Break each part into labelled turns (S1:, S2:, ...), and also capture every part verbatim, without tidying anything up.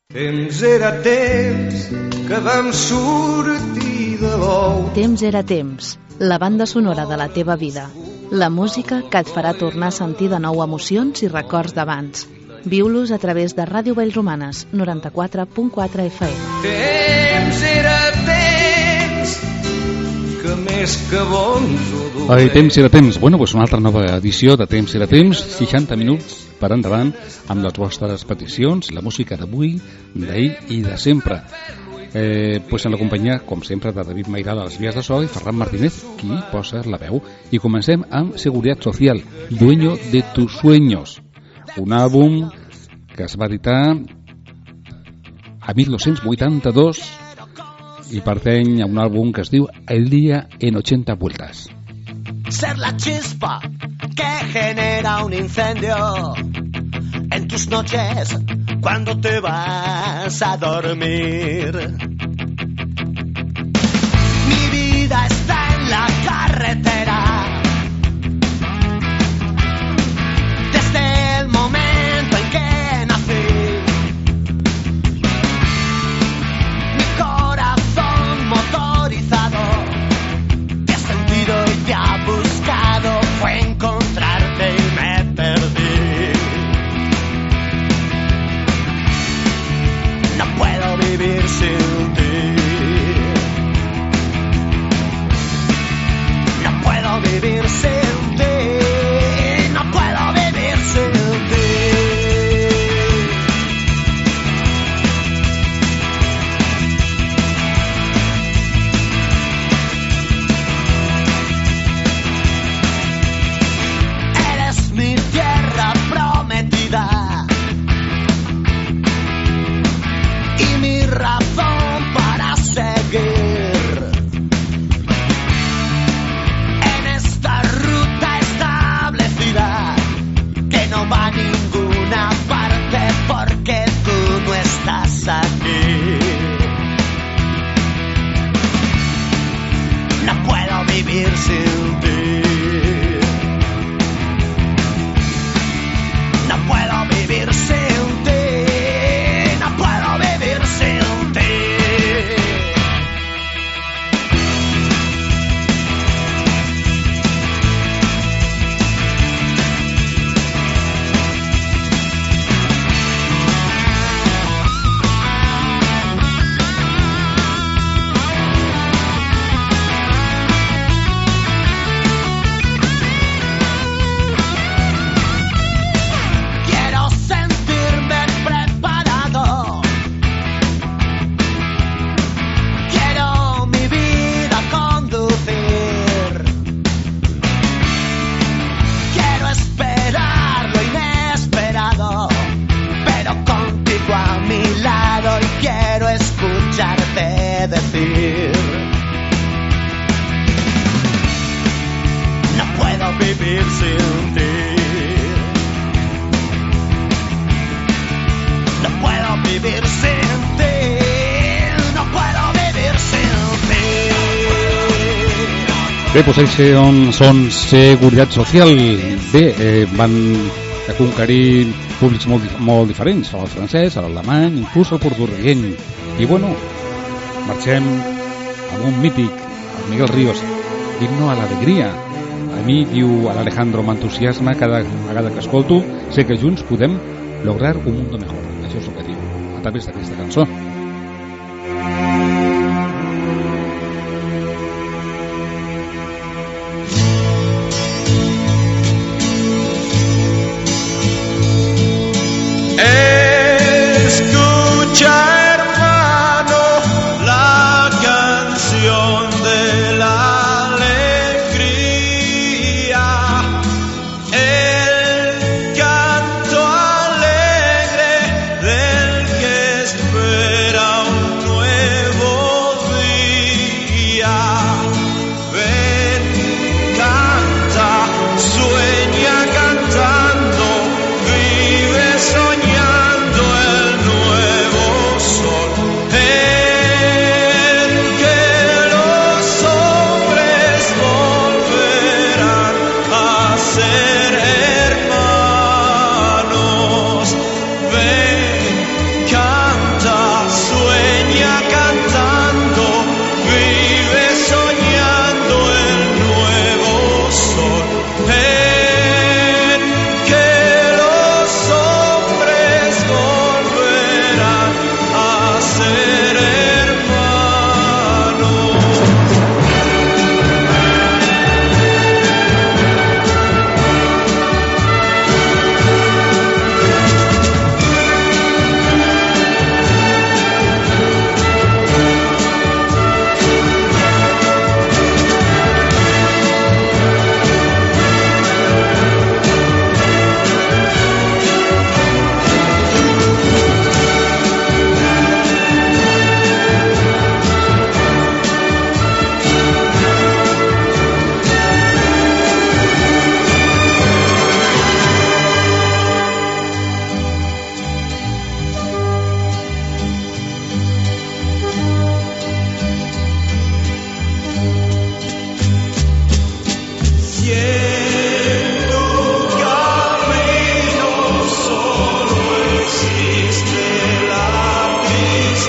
S1: Temps era temps que vam sortir de l'ou.
S2: Temps era temps, la banda sonora de la teva vida. La música que et farà tornar a sentir de nou emocions i records d'abans. Viu-los a través de Ràdio Vallromanes, noranta-quatre punt quatre F M.
S1: Temps era temps que més que bons o dolents.
S3: Ai, temps era temps. Bueno, doncs una altra nova edició de Temps era temps, seixanta minuts per endavant amb les vostres peticions, la música d'avui, d'ahir i de sempre. Eh, pues en la companyia, com sempre, de David Mairal a les vies de so i Ferran Martínez, qui posa la veu. I comencem amb Seguridad Social, Dueño de tus sueños, un àlbum que es va editar a mil nou-cents vuitanta-dos i pertany a un àlbum que es diu El día en ochenta vueltas.
S4: Ser la chispa que genera un incendio en tus noches cuando te vas a dormir. Mi vida está en la carretera desde el momento en que nací. Mi corazón motorizado te ha sentido y te ha buscado, fue encontrarte y me perdí. No puedo vivir sin ti. No puedo vivir sin ti. No puedo vivir sin ti. Eres mi tierra prometida y mi razón para seguir en esta ruta establecida que no va a ninguna parte porque tú no estás aquí. No puedo vivir sin ti. No puedo vivir sin ti. No puedo vivir sin ti. Quiero sentirme preparado. Quiero mi vida conducir. Quiero esperar lo inesperado, pero contigo a mi lado, y quiero escucharte decir: no puedo vivir sin ti. No puedo vivir sin ti. No puedo vivir sin ti.
S3: Bé, doncs ells són, són Seguridad Social. Bé, eh, van conquerir públics molt, dif- molt diferents, el francès, l'alemany, inclús el portugueny. I bueno, marxem amb un mític, el Miguel Ríos, Himno a l'alegria. A mi, diu l'Alejandro, m'entusiasma cada vegada que escolto, sé que junts podem lograr un mundo mejor. Això és el que diu a través d'aquesta cançó.
S1: Escucha, hermano, la canción de la alegría, el canto alegre del que espera.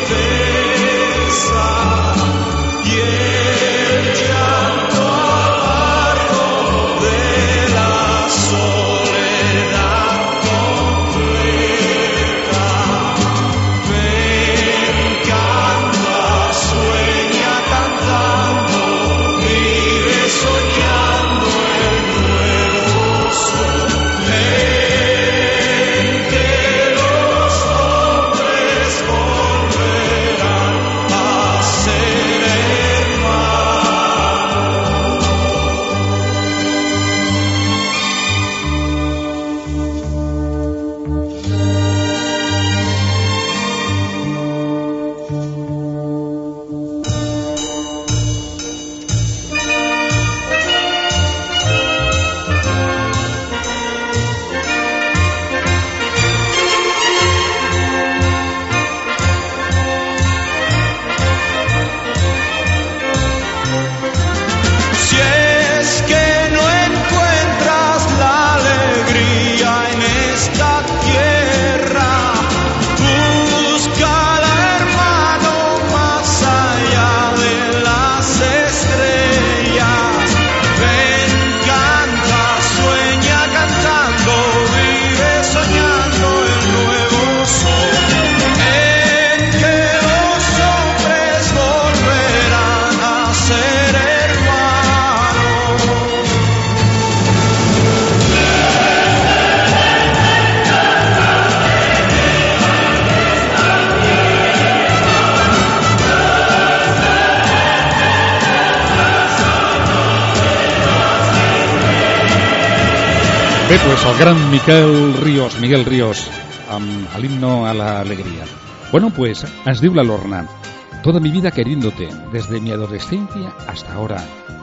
S3: Bé, pues el gran Miquel Ríos, Miguel Ríos, amb l'himno a la alegría. Bueno, pues es diu la Lorna. Toda mi vida queriéndote, desde mi adolescencia hasta ahora.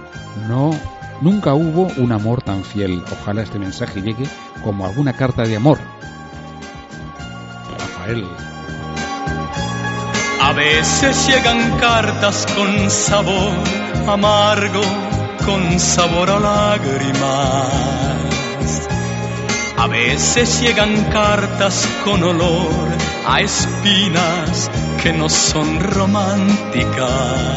S3: No, nunca hubo un amor tan fiel. Ojalá este mensaje llegue como alguna carta de amor. Rafael.
S5: A veces llegan cartas con sabor amargo, con sabor a lágrimas. A veces llegan cartas con olor a espinas que no son románticas.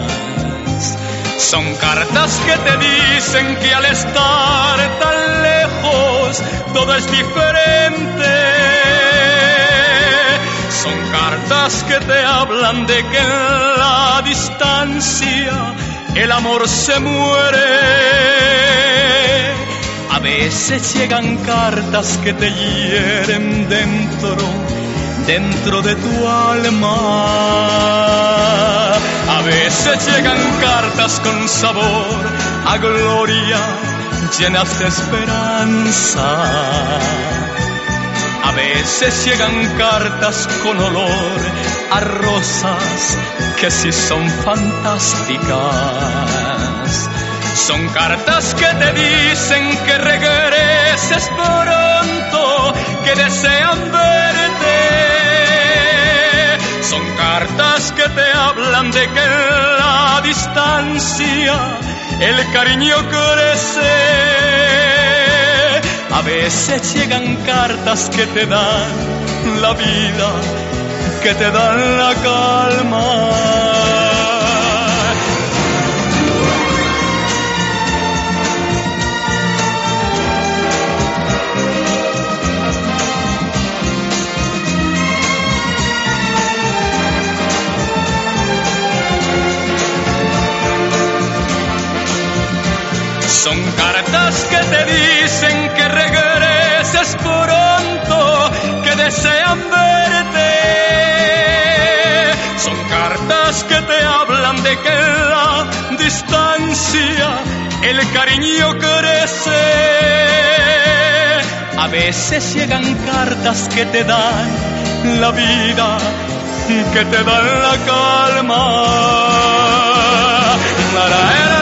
S5: Son cartas que te dicen que al estar tan lejos todo es diferente. Son cartas que te hablan de que en la distancia el amor se muere. A veces llegan cartas que te hieren dentro, dentro de tu alma. A veces llegan cartas con sabor a gloria, llenas de esperanza. A veces llegan cartas con olor a rosas que sí son fantásticas. Son cartas que te dicen que regreses pronto, que desean verte. Son cartas que te hablan de que en la distancia el cariño crece. A veces llegan cartas que te dan la vida, que te dan la calma. Son cartas que te dicen que regreses pronto, que desean verte. Son cartas que te hablan de que en la distancia el cariño crece. A veces llegan cartas que te dan la vida, que te dan la calma. La, la, la, la,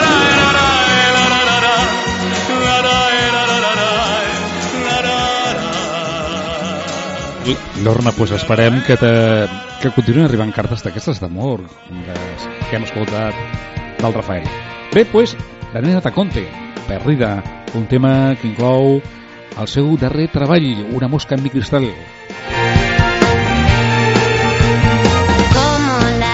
S3: Lorna, pues esperem que, te, que continuïn arribant cartes d'aquestes d'amor que hem escoltat del Rafael. Bé, pues, la nena Taconte, Perdida, un tema que inclou el seu darrer treball, Una mosca en mi cristal.
S6: Como la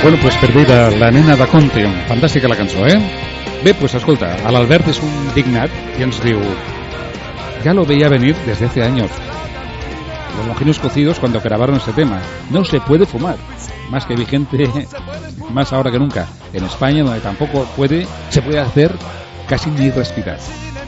S3: Bueno, pues per dir la nena de Conte, fantàstica la cançó, eh? Bé, pues escolta, l'Albert és un dignat i ens diu: ya lo veía venir desde hace años. Los mojinos cocidos cuando grabaron este tema. No se puede fumar. Más que vigente, más ahora que nunca. En España, donde tampoco puede, se puede hacer casi ni respirar.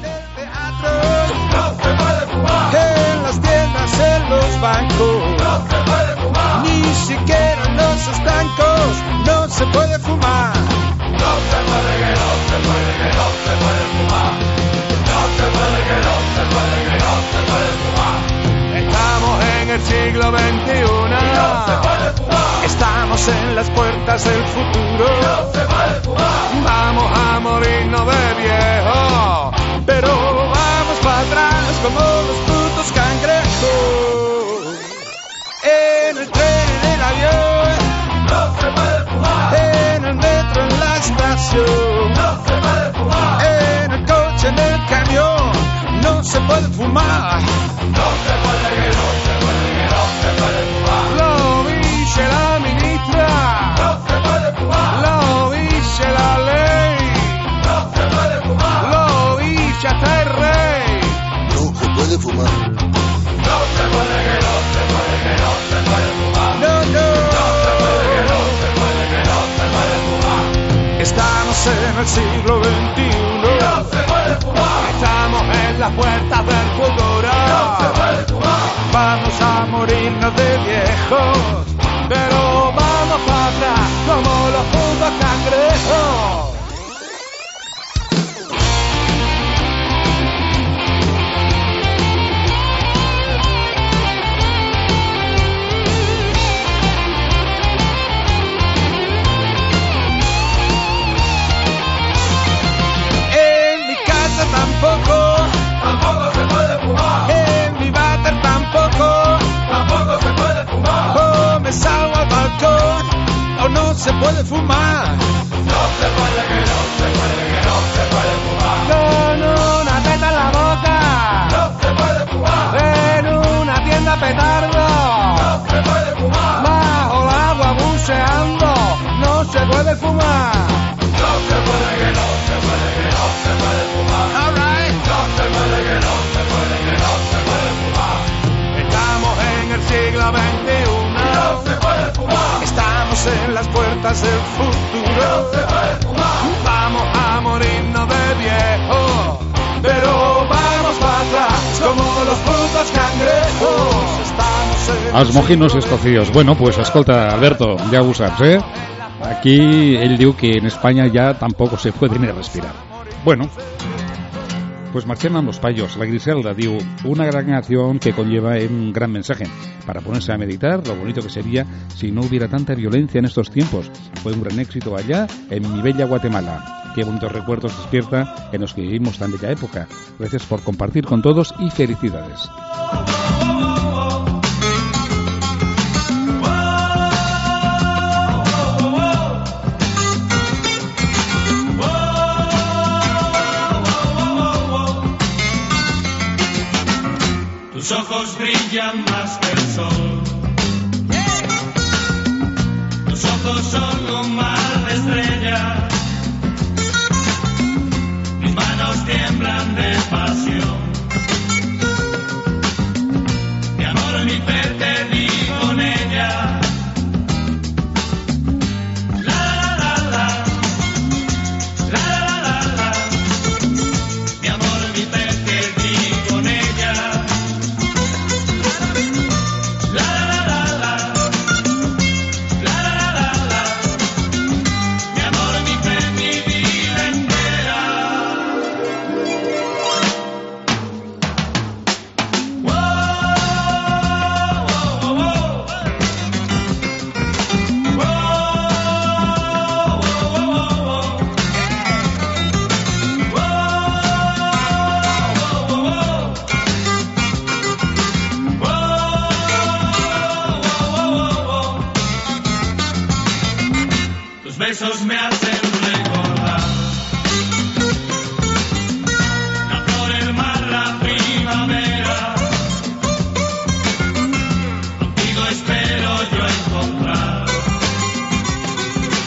S6: No se puede fumar. En las tiendas, en los bancos. No se puede fumar. Ni siquiera en los estancos. No se puede fumar. No se puede, que no se puede, que no se puede fumar. No se puede, que no se puede, que no se puede fumar. Estamos en el siglo veintiuno. No se puede fumar. Estamos en las puertas del futuro. No se puede fumar. Vamos a morirnos de viejo, pero vamos para atrás como los putos cangrejos. En el tren, en el avión. No se puede fumar. En el metro, en la estación. No se puede fumar. En el coche, en el camión. No se puede fumar. No se puede, que no se puede, que no se puede fumar. Lo dice la ministra. No se puede fumar. Lo dice la ley. No se puede fumar. Lo dice hasta el rey.
S7: No se puede fumar.
S6: No se puede, que no se puede, que no se puede fumar. No, no. No se puede, que no se puede, que no se puede fumar. Estamos en el siglo veintiuno. No se puede fumar. Estamos en las puertas del futuro. No se puede fumar. Vamos a morirnos de viejos, pero vamos para atrás como los putos cangrejos. Tampoco, tampoco se puede fumar. En mi váter tampoco, tampoco se puede fumar. O me salgo al balcón, o no se puede fumar. No se puede, que no se puede, que no se puede fumar. Con una teta en la boca, no se puede fumar. En una tienda petardo, no se puede fumar. Bajo el agua buceando, no se puede fumar. No se puede, que no se puede, que no se puede fumar. All right. No se puede, que no se puede, que no se puede fumar. Estamos en el siglo veintiuno. No se puede fumar. Estamos en las puertas del futuro. No se puede fumar. Vamos a morirnos de viejo, pero vamos para atrás como los putos cangrejos. Estamos en
S3: Els mojinos escocidos. Bueno, pues escolta, Alberto, ja ho saps, eh? Aquí él diu que en España ya tampoco se puede ni respirar. Bueno, pues marchem amb los payos. La Griselda diu: una gran canción que conlleva un gran mensaje para ponerse a meditar lo bonito que sería si no hubiera tanta violencia en estos tiempos. Fue un gran éxito allá en mi bella Guatemala. Qué bonitos recuerdos despierta en los que vivimos tan bella época. Gracias por compartir con todos y felicidades.
S5: Tus ojos brillan más que el sol. Tus ojos son un mar de estrellas. Mis manos tiemblan de pasión. Mi amor, mi fe, te di con ella. La la la la. La la la la. Mi amor, mi fe, te di con ella. Besos me hacen recordar la flor, el mar, la primavera. Contigo espero yo encontrar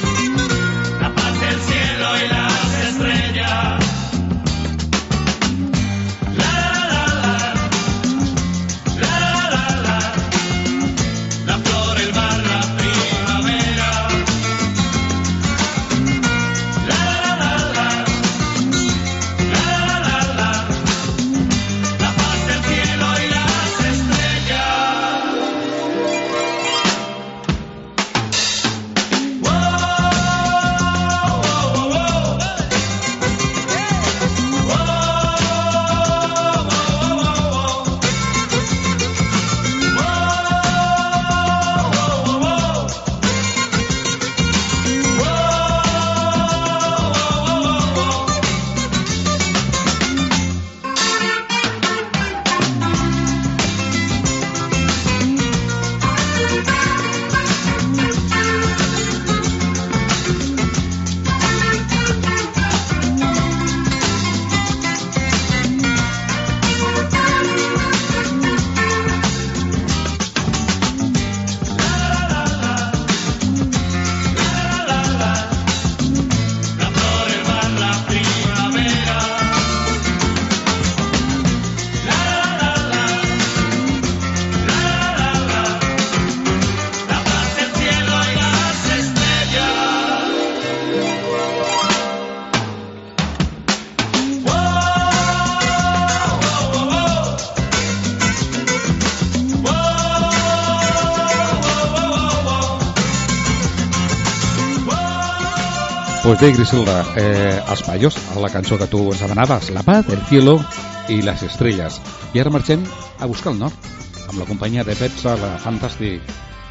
S3: Pues de Griselda, eh, Els Payos, la cançó que tu ens demanaves, La paz, el cielo i les estrelles. I ara marxem a buscar el nord, amb la companyia de Pepsa, la Fantàstic.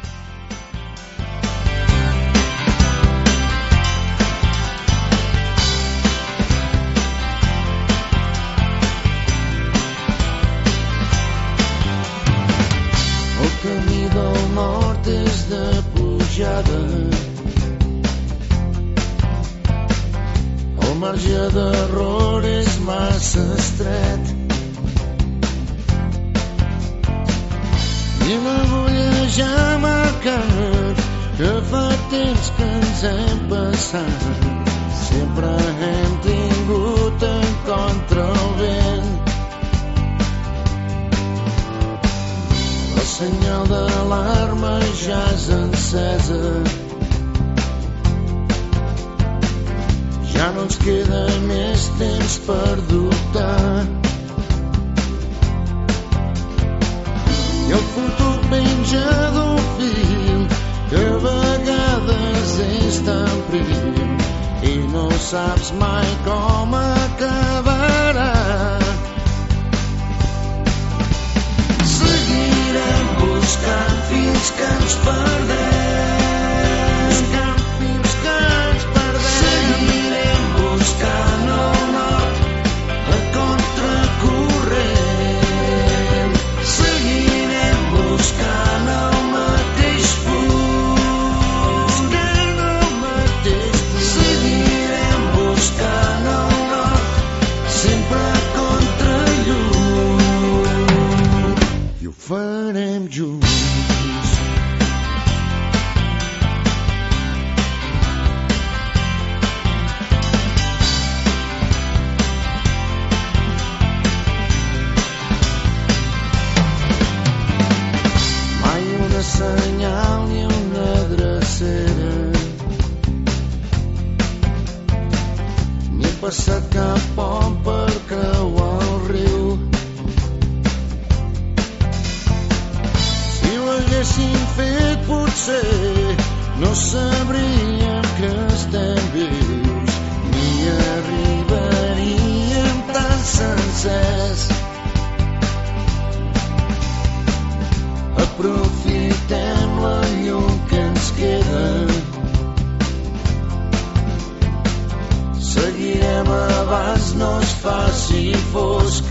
S8: El camí del nord és de pujada, el marge d'error és massa estret i l'agulla ja ha marcat que fa temps que ens hem passat. Sempre hem tingut en contra el vent. El senyal d'alarma ja és encesa. Ja no ens queda més temps per dubtar. I el futur penja d'un fil que a vegades és tan prim i no saps mai com acabarà. Seguirem buscant fins que ens perdem. Buscant el nord a contracorrent. Seguirem buscant el mateix punt. Buscant el mateix punt. Seguirem buscant el nord sempre contra llum. I ho farem junts. Senyal ni una drecera, ni he passat cap pont per creuar el riu. Si ho haguéssim fet potser no sabríem que estem vius, ni arribaríem tan sencers. Aprofitem la llum que ens queda. Seguirem abans no es faci fosc.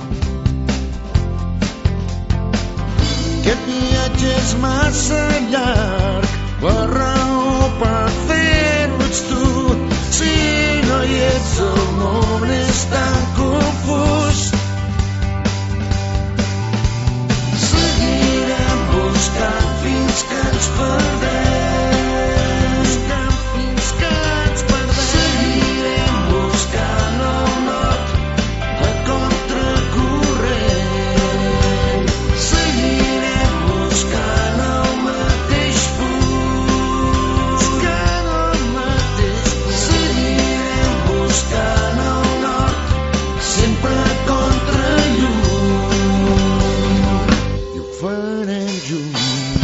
S8: Aquest viatge és massa llarg, la raó per fer-ho ets tu. Si no hi ets el món és tan confús. Buscant fins que ens perdem. Buscant fins que ens perdem. Seguirem buscant el nord a contracorrent. Seguirem buscant el mateix punt. Buscant el mateix punt. Seguirem buscant el nord sempre contra llum. I ho farem junts.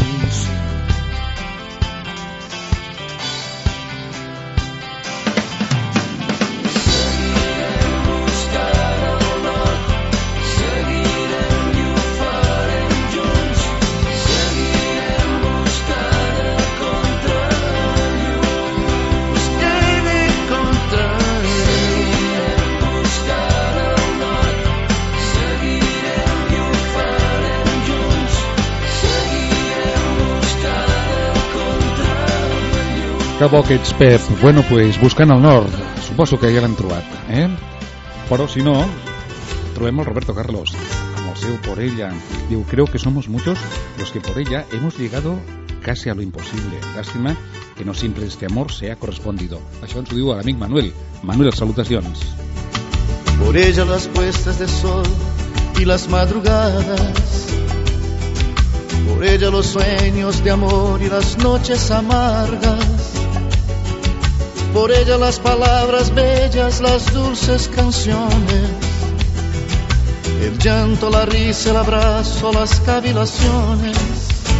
S3: Que bo que ets, Pep. Bueno, pues buscant el nord. Suposo que ja l'hem trobat, eh? Però si no, trobem el Roberto Carlos amb el seu Por ella. Diu, creo que somos muchos los que por ella hemos llegado casi a lo imposible. Lástima que no siempre este amor sea correspondido. Això ens ho diu l'amic Manuel. Manuel, salutacions.
S9: Por ella las puestas de sol y las madrugadas. Por ella los sueños de amor y las noches amargas. Por ella las palabras bellas, las dulces canciones. El llanto, la risa, el abrazo, las cavilaciones.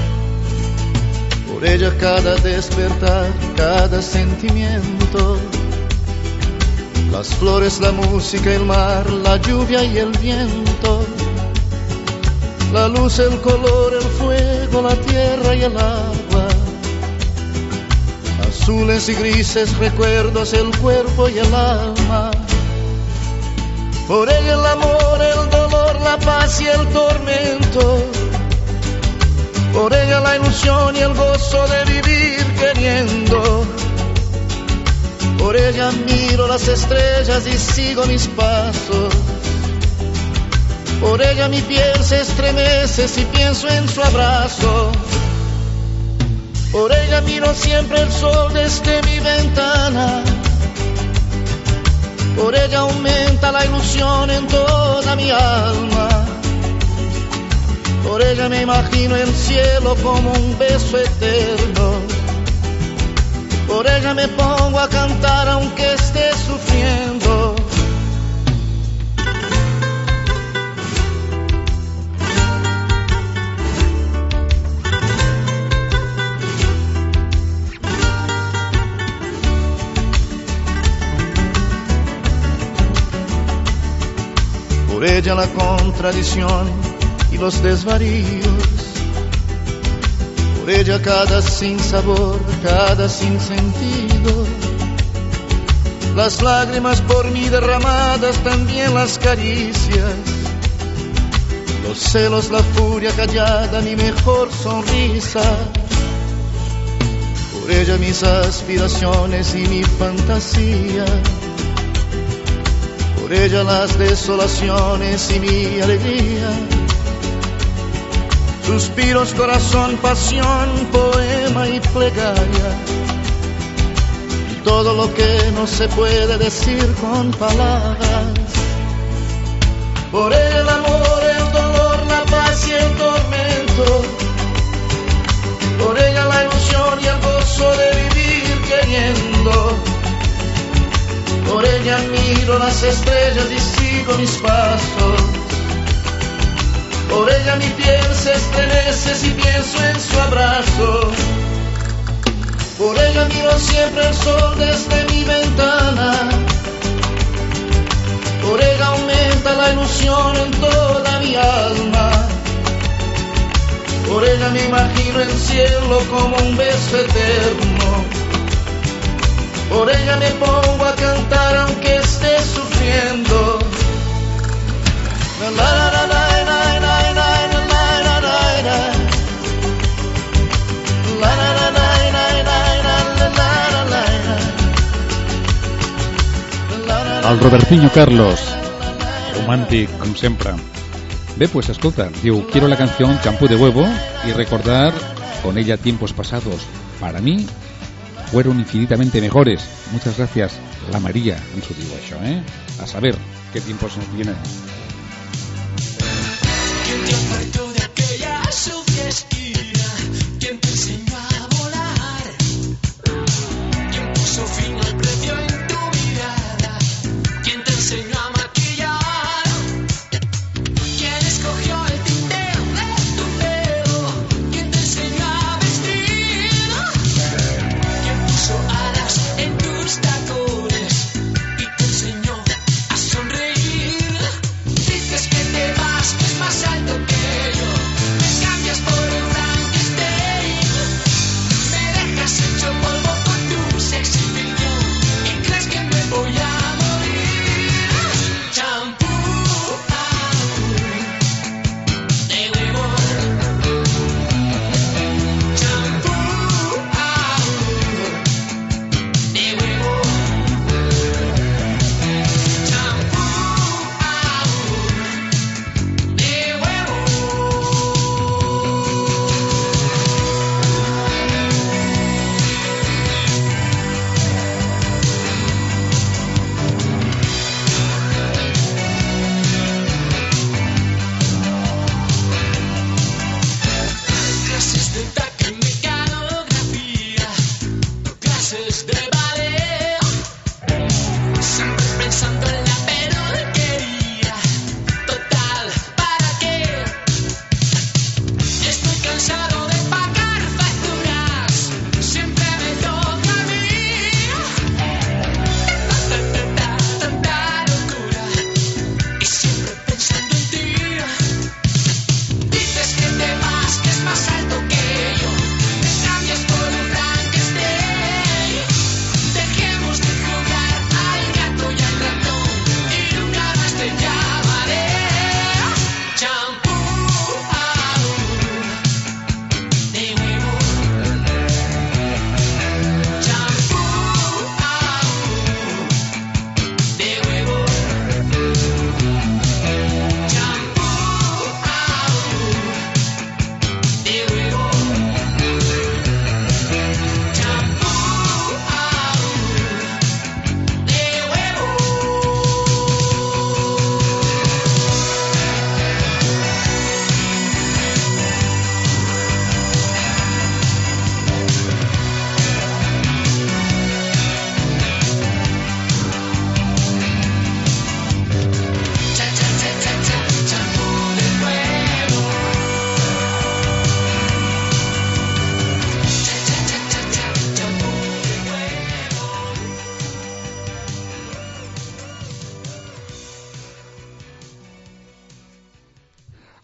S9: Por ella cada despertar, cada sentimiento. las flores, la música, el mar, la lluvia y el viento, la luz, el color, el fuego, la tierra y el agua, azules y grises recuerdos, el cuerpo y el alma. Por ella el amor, el dolor, la paz y el tormento, por ella la ilusión y el gozo de vivir queriendo. Por ella miro las estrellas y sigo mis pasos. Por ella mi piel se estremece si pienso en su abrazo. Por ella miro siempre el sol desde mi ventana. Por ella aumenta la ilusión en toda mi alma. Por ella me imagino el cielo como un beso eterno. Por ella me pongo a cantar aunque esté sufriendo. Por ella la contradicción y los desvaríos. Por ella cada sinsabor, cada sinsentido. Las lágrimas por mí derramadas, también las caricias. Los celos, la furia callada, mi mejor sonrisa. Por ella mis aspiraciones y mi fantasía. Por ella las desolaciones y mi alegría. Suspiros, corazón, pasión, poema y plegaria. Y todo lo que no se puede decir con palabras. Por ella el amor, el dolor, la paz y el tormento. Por ella la ilusión y el gozo de vivir queriendo. Por ella miro las estrellas y sigo mis pasos. Por ella mi piel se estremece si pienso en su abrazo. Por ella miro siempre el sol desde mi ventana. Por ella aumenta la ilusión en toda mi alma. Por ella me imagino el cielo como un beso eterno. Por ella me pongo a cantar aunque esté sufriendo. La la la la.
S3: El Robertinho Carlos, romàntic, com sempre. Bé, pues escolta, diu, quiero la canción Champú de Huevo y recordar con ella tiempos pasados. Para mí fueron infinitamente mejores. Muchas gracias, la María, ens ho diu això, eh? A saber qué tiempos nos vienen.
S10: ¿Quién te apartó de aquella sucia esquina? ¿Quién te enseñó a volar? ¿Quién puso fin al precio en tu mirada? ¿Quién te enseñó a maquillar? ¿Quién escogió el tintero de tu pelo? ¿Quién te enseñó a vestir? ¿Quién puso alas en tus tacones y te enseñó a sonreír?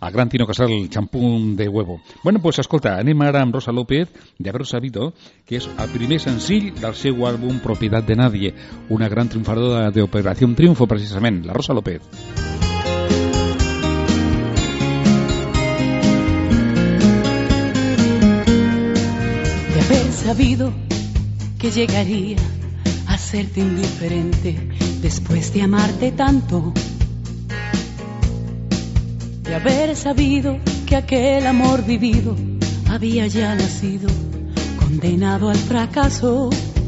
S3: a gran Tino Casal, el champún de huevo. Bueno, pues escolta, anem ara amb Rosa López, de Haber Sabido, que és el primer senzill del seu àlbum Propiedad de Nadie, una gran triomfadora de Operación Triunfo, precisament, la Rosa López.
S11: De haber sabido que llegaría a serte indiferente después de amarte tanto, de haber sabido que aquel amor vivido había ya nacido condenado al fracaso,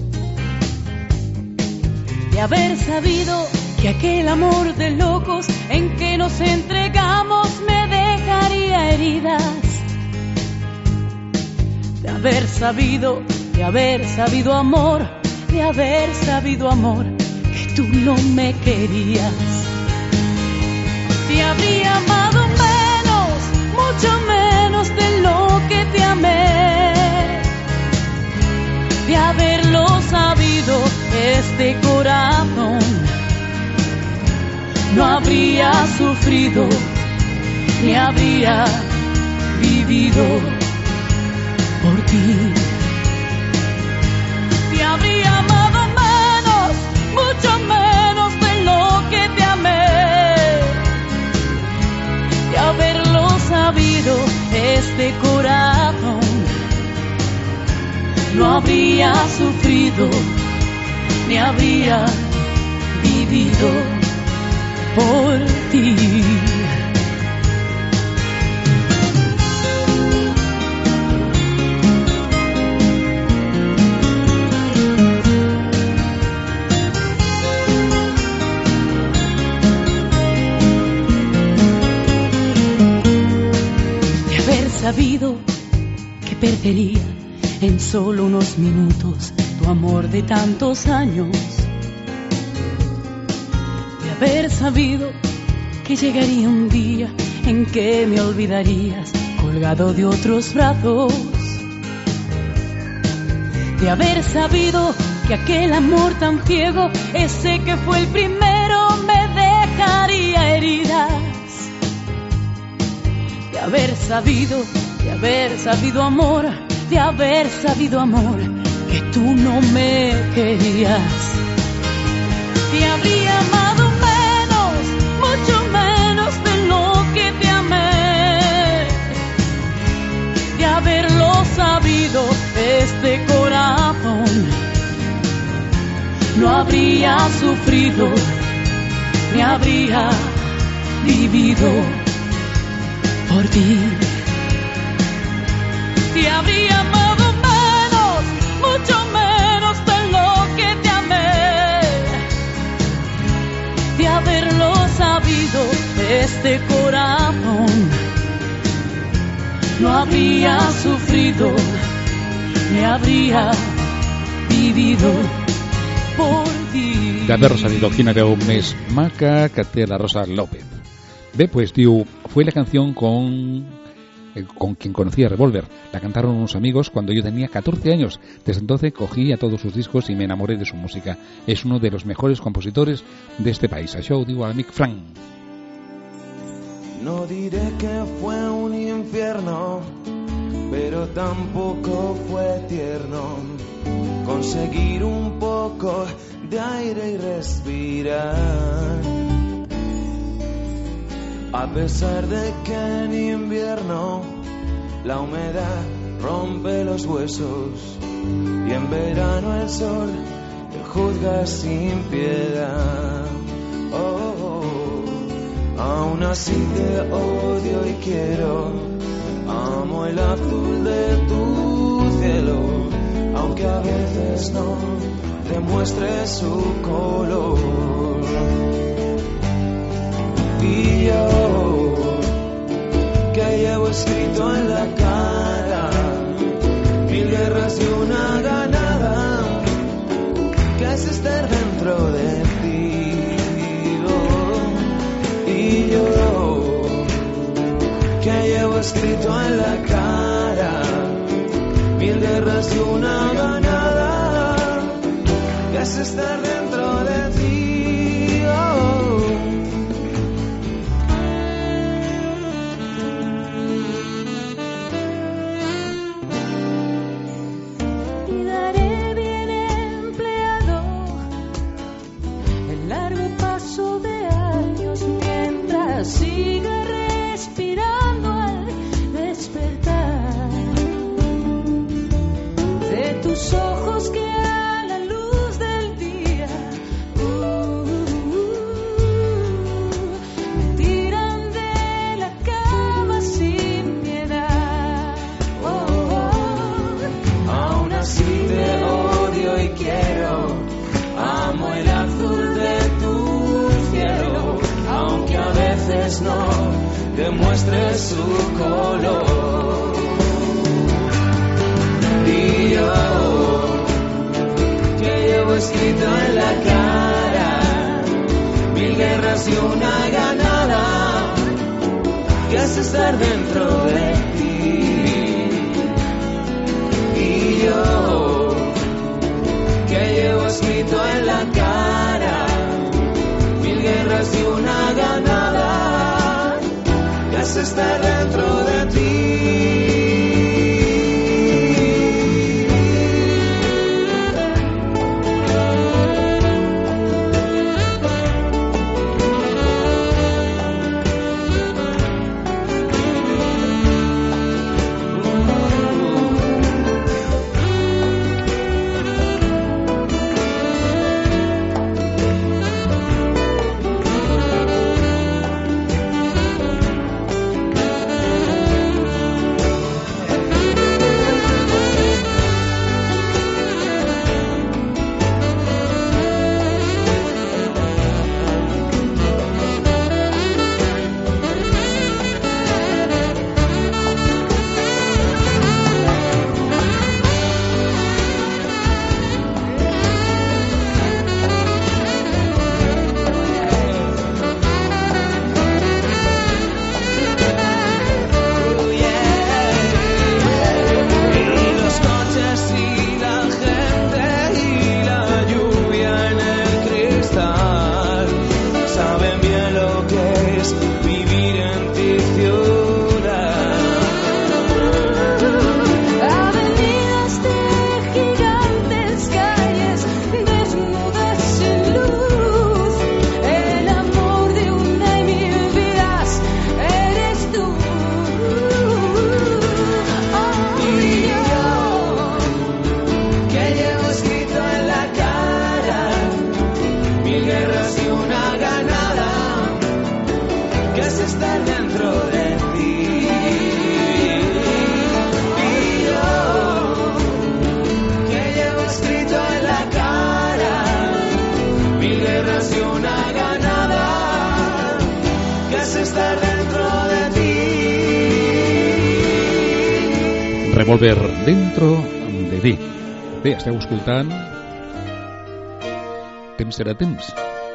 S11: de haber sabido que aquel amor de locos en que nos entregamos me dejaría heridas, de haber sabido, de haber sabido amor, de haber sabido amor que tú no me querías. Te habría amado menos, mucho menos de lo que te amé. De haberlo sabido, este corazón no habría sufrido, ni habría vivido por ti. Te habría amado menos, mucho menos de lo que te amé. De haberlo sabido, este corazón no habría sufrido, ni habría vivido por ti. Sabido que perdería en solo unos minutos tu amor de tantos años, de haber sabido que llegaría un día en que me olvidarías colgado de otros brazos, de haber sabido que aquel amor tan ciego, ese que fue el primero, me dejaría heridas. De haber sabido, de haber sabido amor, de haber sabido amor, que tú no me querías. Te habría amado menos, mucho menos de lo que te amé. De haberlo sabido, este corazón no habría sufrido, ni habría vivido por ti. Te habría amado menos, mucho menos de lo que te amé. De haberlo sabido, este corazón no habría sufrido, ni habría vivido por ti.
S3: D'haver sabido, quina veu més maca que té la Rosa López. Bé, pues diu, fue la canción con, eh, con quien conocí a Revolver. La cantaron unos amigos cuando yo tenía catorce años. Desde entonces cogí a todos sus discos y me enamoré de su música. Es uno de los mejores compositores de este país. Això ho diu l'amic Frank.
S1: No diré que fue un infierno, pero tampoco fue tierno conseguir un poco de aire y respirar. A pesar de que en invierno la humedad rompe los huesos y en verano el sol te juzga sin piedad. Oh, oh, aún así te odio y quiero, amo el azul de tu cielo, aunque a veces no demuestre su color. Y yo, que llevo escrito en la cara mil guerras y una ganada, que es estar dentro de ti. Oh, y yo, que llevo escrito en la cara mil guerras y una ganada, que es estar dentro de ti. Oh, su color. Y yo, que llevo escrito en la cara mil guerras y una ganada, que es estar dentro de ti. Y yo, que llevo escrito en la cara mil guerras y una ganada, que es estar dentro de ti.
S3: Revolver dentro de ti. Bé, esteu escoltant Temps serà temps,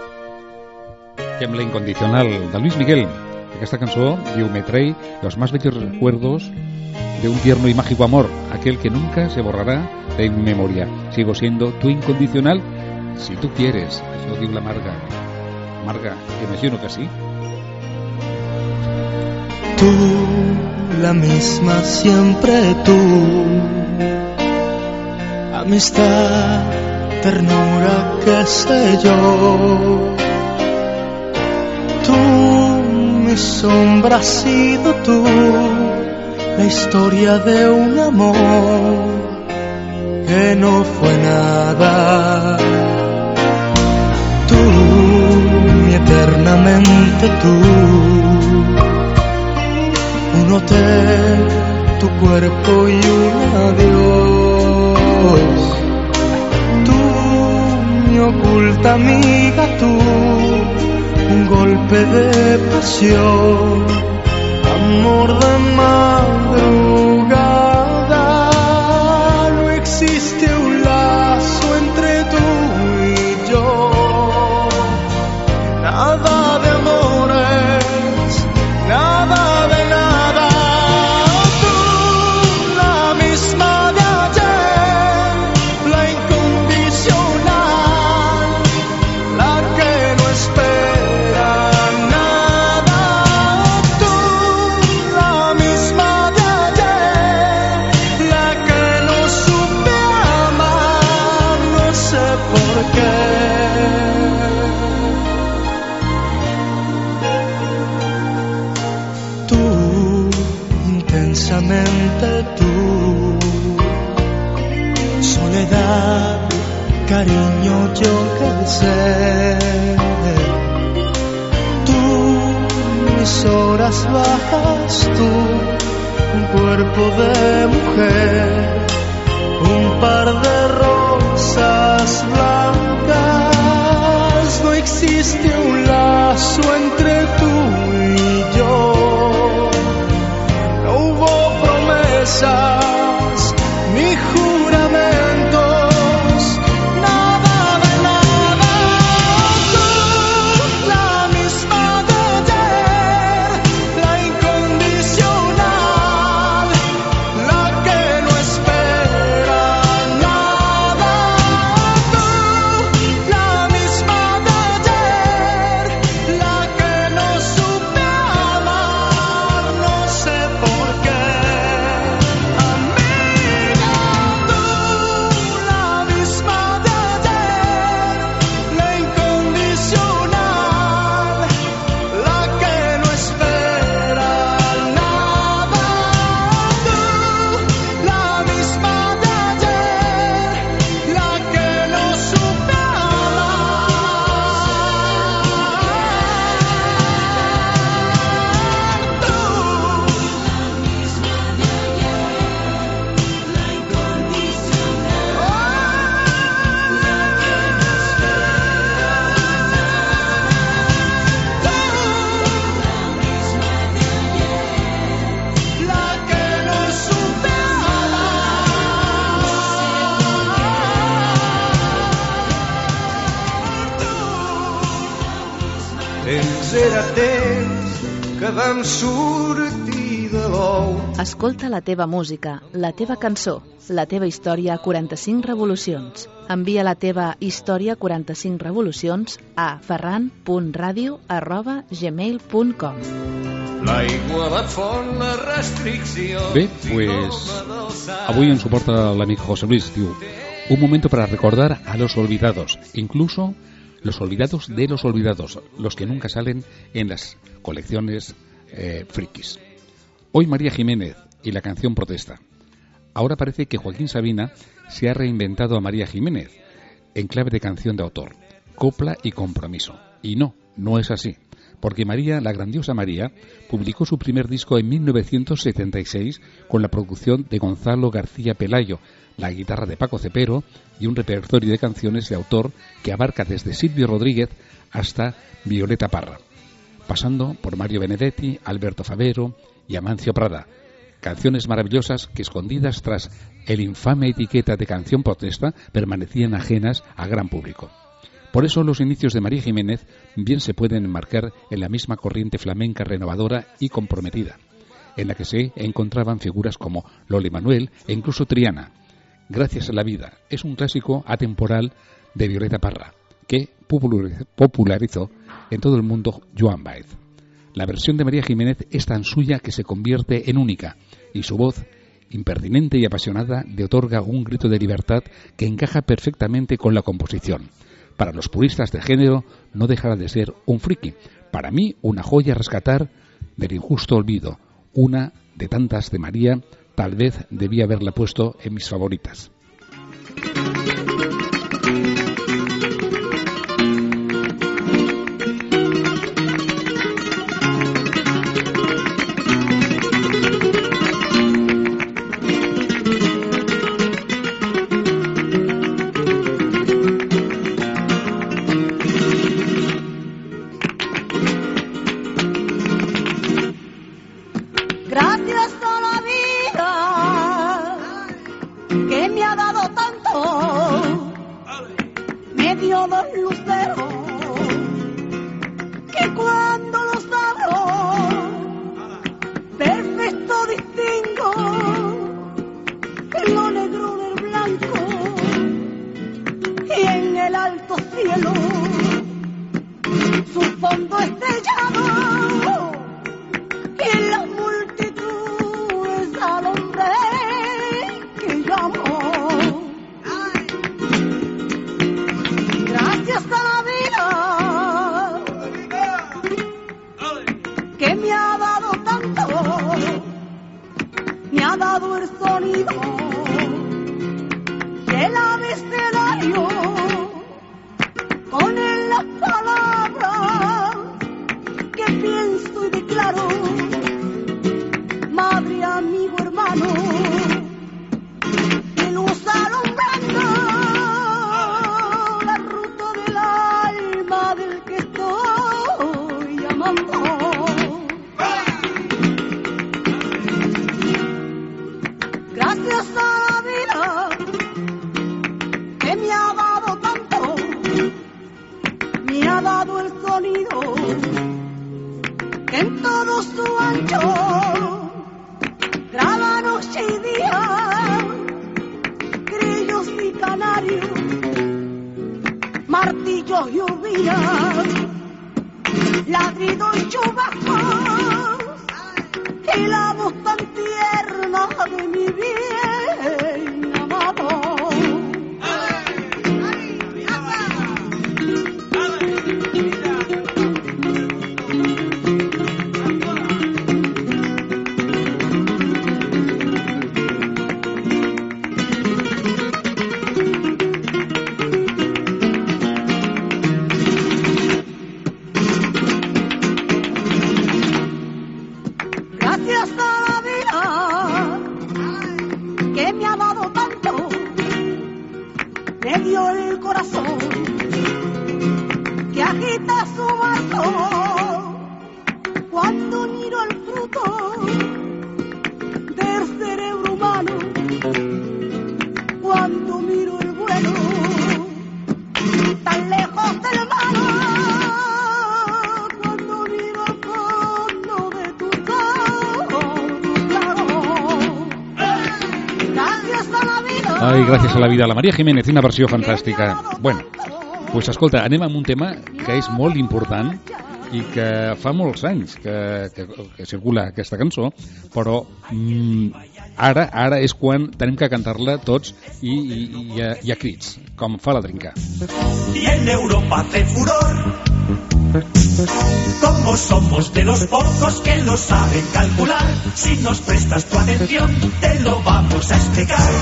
S3: i amb la incondicional de Luis Miguel. Aquesta cançó diu: me trae los más bellos recuerdos de un tierno y mágico amor, aquel que nunca se borrará de mi memoria. Sigo siendo tu incondicional si tú quieres. Això diu la Marga. Marga, imagino que sí.
S12: Tú, la misma siempre tú, amistad, ternura, qué sé yo. Tú, mi sombra, has sido tú, la historia de un amor que no fue nada. Tú, mi eternamente tú, un hotel, tu cuerpo y un adiós. Tú, mi oculta amiga, tú, un golpe de pasión, amor de madrugada. No existe un lazo entre tú y yo, nada de amores, nada de nada. Tú, la misma de ayer, la incondicional, la que no espera nada. Tú, la misma de ayer, la que no supe amar, no sé por qué. Tú, intensamente tú, soledad, cariño, yo qué sé. Tú, mis horas bajas, tú, un cuerpo de mujer, un par de rosas blancas. No existe un lazo entre tú y yo,
S6: ara vam sortir de l'ou.
S2: Escolta la teva música, la teva cançó, la teva història a quaranta-cinc revolucions. Envia la teva història a quaranta-cinc revolucions a ferran punt radio arroba gmail punt com.
S1: L'aigua va font la restricció.
S3: Bé, pues avui ens suporta l'amic José Luis. Diu, un momento para recordar a los olvidados, incluso los olvidados de los olvidados, los que nunca salen en las colecciones eh, frikis. Hoy María Jiménez y la canción Protesta. Ahora parece que Joaquín Sabina se ha reinventado a María Jiménez en clave de canción de autor, copla y compromiso. Y no, no es así, porque María, la grandiosa María, publicó su primer disco en mil novecientos setenta y seis con la producción de Gonzalo García Pelayo, la guitarra de Paco Cepero y un repertorio de canciones de autor que abarca desde Silvio Rodríguez hasta Violeta Parra, pasando por Mario Benedetti, Alberto Favero y Amancio Prada. Canciones maravillosas que, escondidas tras el infame etiqueta de canción protesta, permanecían ajenas al gran público. Por eso los inicios de María Jiménez bien se pueden enmarcar en la misma corriente flamenca renovadora y comprometida, en la que se encontraban figuras como Loli Manuel e incluso Triana. Gracias a la vida es un clásico atemporal de Violeta Parra, que popularizó en todo el mundo Joan Baez. La versión de María Jiménez es tan suya que se convierte en única, y su voz, impertinente y apasionada, le otorga un grito de libertad que encaja perfectamente con la composición. Para los puristas de género no dejará de ser un friki. Para mí, una joya a rescatar del injusto olvido, una de tantas de María. Tal vez debía haberla puesto en mis favoritas.
S13: Cuando miro al fondo
S3: Ai, gràcies a la vida. La Maria Jiménez, una versió fantàstica. Bueno, pues escolta, anem amb un tema que és molt important i que fa molts anys que, que, que circula aquesta cançó, però mm, ara ara és quan tenim que cantar-la tots i, i, i, a, i a crits, com fa la Trinca.
S13: Y en Europa hace furor, como somos de los pocos que lo saben calcular, si nos prestas tu atención te lo vamos a explicar.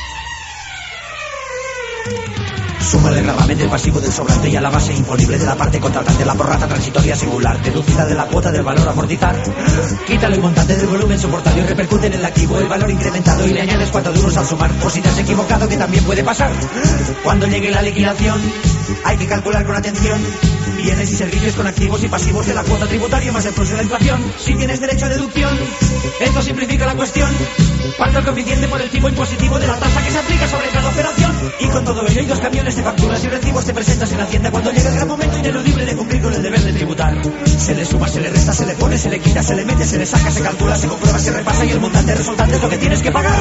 S13: Suma el gravamen del pasivo del sobrante y a la base imponible de la parte contratante, la prorrata transitoria singular, deducida de la cuota del valor a amortizar. Quítalo el montante del volumen soportado y repercute en el activo el valor incrementado y le añades cuatro duros al sumar, por si te has equivocado, que también puede pasar. Cuando llegue la liquidación hay que calcular con atención bienes y servicios con activos y pasivos de la cuota tributaria más el plus de la inflación. Si tienes derecho a deducción, esto simplifica la cuestión. Cuánto el coeficiente por el tipo impositivo de la tasa que se aplica sobre cada operación. Y con todo ello hay dos camiones de facturas y recibos te presentas en Hacienda cuando llega el gran momento ineludible de cumplir con el deber de tributar. Se le suma, se le resta, se le pone, se le quita, se le mete, se le saca, se calcula, se comprueba, se repasa y el montante resultante es lo que tienes que pagar.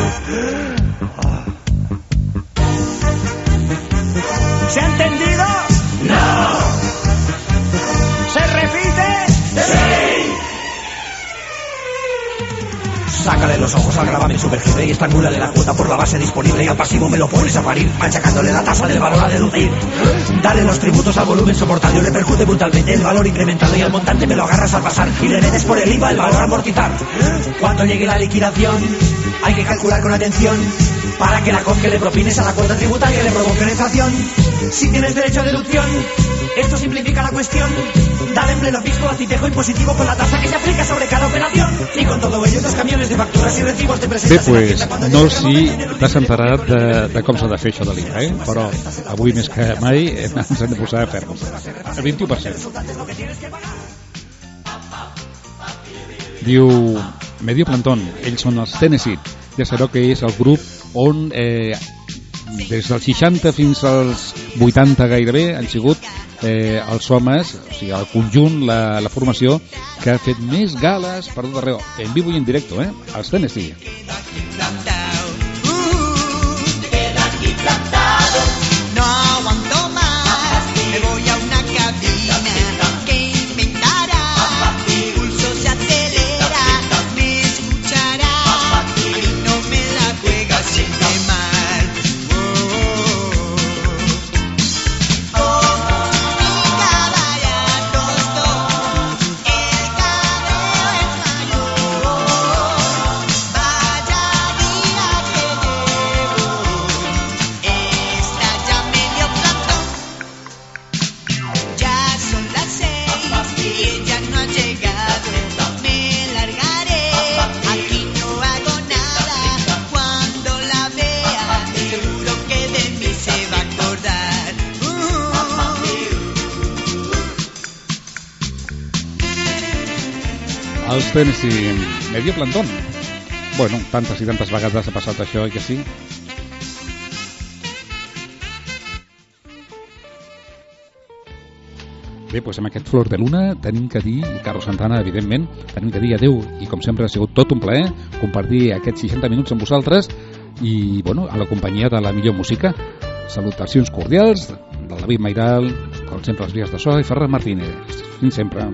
S13: ¿Se ha entendido? ¡No! ¿Se repite? ¡Sí! Sácale los ojos al gravamen sumergible y estrangúlale la cuota por la base disponible y al pasivo me lo pones a parir, machacándole la tasa del valor a deducir. Dale los tributos al volumen soportado y repercute brutalmente el valor incrementado y al montante me lo agarras al pasar y le metes por el I V A el valor a amortizar. Cuando llegue la liquidación hay que calcular con atención para que la C O F que le propines a la cuota tributaria le provoque una inflación. Si tienes derecho a deducción, esto simplifica la cuestión. Dale en pleno fisco al citejo impositivo con la tasa que se aplica sobre cada operación. Y con todo ello, dos camiones de facturas y recibos te presentas.
S3: Bé, pues, no sé si t'has enterat de, de com s'ha de fer això de l'I V A, eh? Però avui més que mai ens hem de posar ferms. El vint-i-u per cent. Diu Medio Plantón, ells són els Tennessee. Ja sabeu que és el grup on eh, des dels seixanta fins als vuitanta gairebé han sigut eh, els homes, o sigui, el conjunt, la, la formació que ha fet més gales per tot arreu, en vivo i en directo, eh? Els Tennessee.
S14: No aguanto más, me voy a una cabina que inventará, mi pulso se acelera, me escuchará, y no me la juega sin quemar. Oh, oh, cada día costó, el cabreo es mayor, vaya día que llevo, esta ya medio plantón. Ya son las seis y ella no ha llegado, me largaré, aquí no hago nada, cuando la vea seguro que de mí se va a acordar.
S3: Els Tennessee, Medio Plantón. Bueno, tantes i tantes vegades ha passat això, i que sí? Bé, doncs amb aquest Flor de Luna tenim que dir, i Carlos Santana, evidentment, tenim que dir adeu, i com sempre ha sigut tot un plaer compartir aquests seixanta minuts amb vosaltres i, bueno, a la companyia de la millor música. Salutacions cordials del David Mairal, com sempre, els vies de so, i Ferran Martínez. Fins sempre.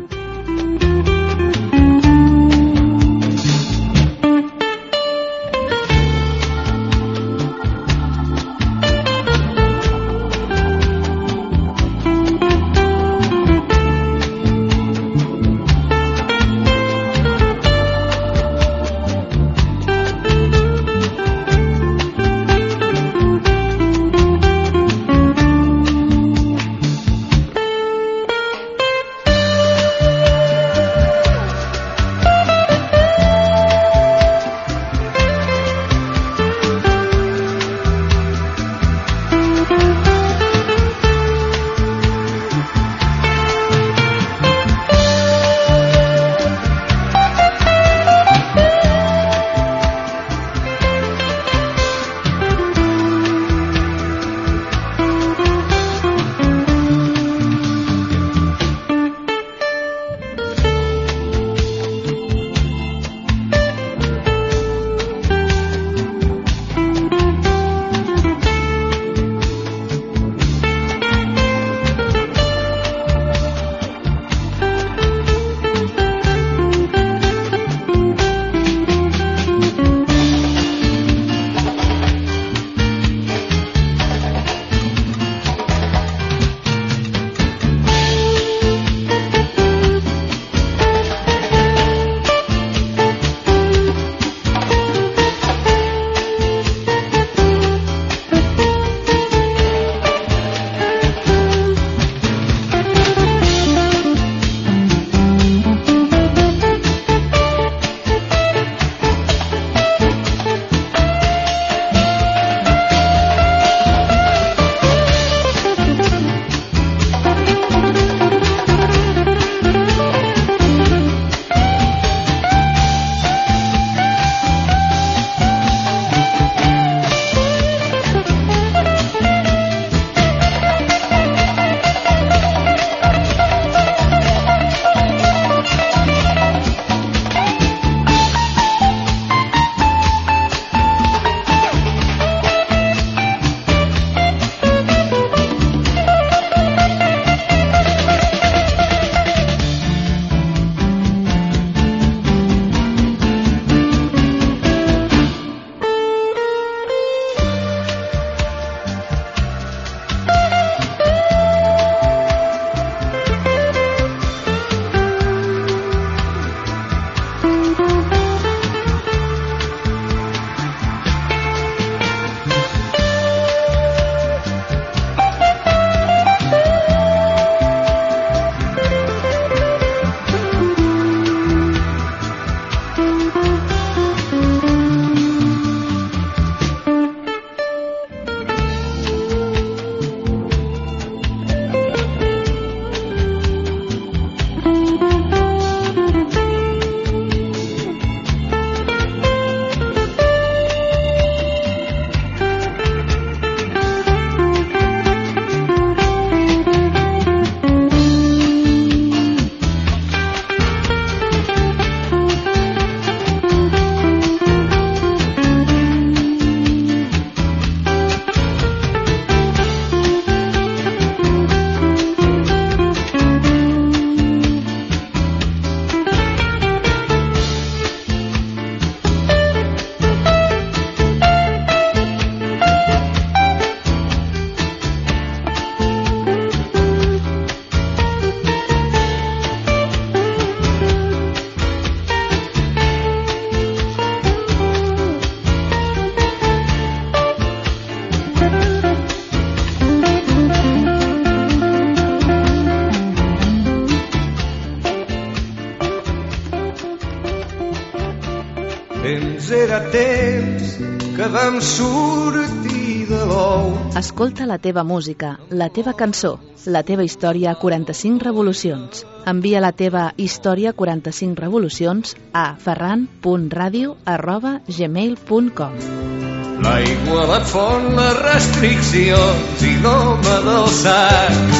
S6: temps era temps que vam sortir de l'ou.
S2: Escolta la teva música, la teva cançó, la teva història a quaranta-cinc revolucions. Envia la teva història a quaranta-cinc revolucions a ferran punt ràdio arroba gmail punt com.
S1: L'aigua, la font, les restriccions i l'home del sac.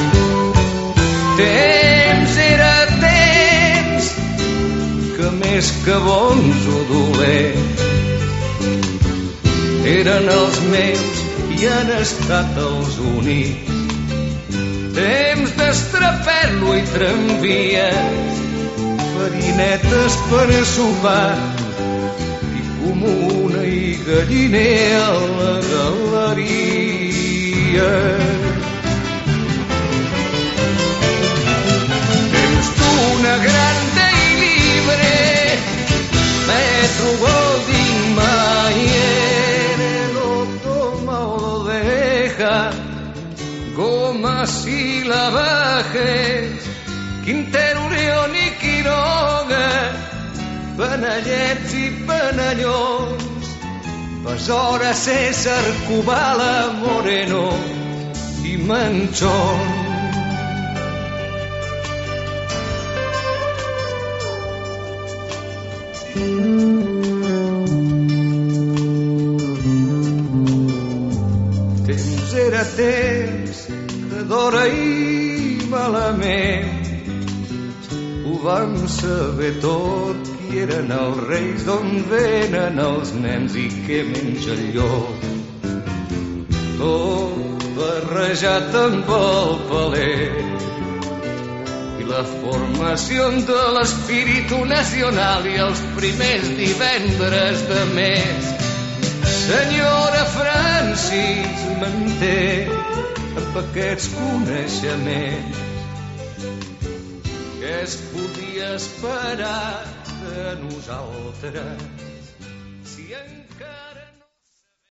S1: Temps era temps que més que bons o dolents eren els meus i han estat els únics. Temps d'estraperlo i tramvies, farinetes per a sopar i comuna i galliner a la galeria. Temps d'una grande i libre, Metro Goldwyn Mayer, toma o lo deja, Goma si la bajes, Quintero, León i Quiroga, Panellets i Panellons, Besora, César, Kubala, Moreno i Manchón. Temps era temps que d'hora i malament ho vam saber tot, qui eren els reis, d'on venen els nens i què menja el llop. Tot barrejat amb el paler i la formació de l'espíritu nacional i els primers divendres de mes. Senyora Francis manté amb aquests coneixements. Què es podia esperar de nosaltres si encara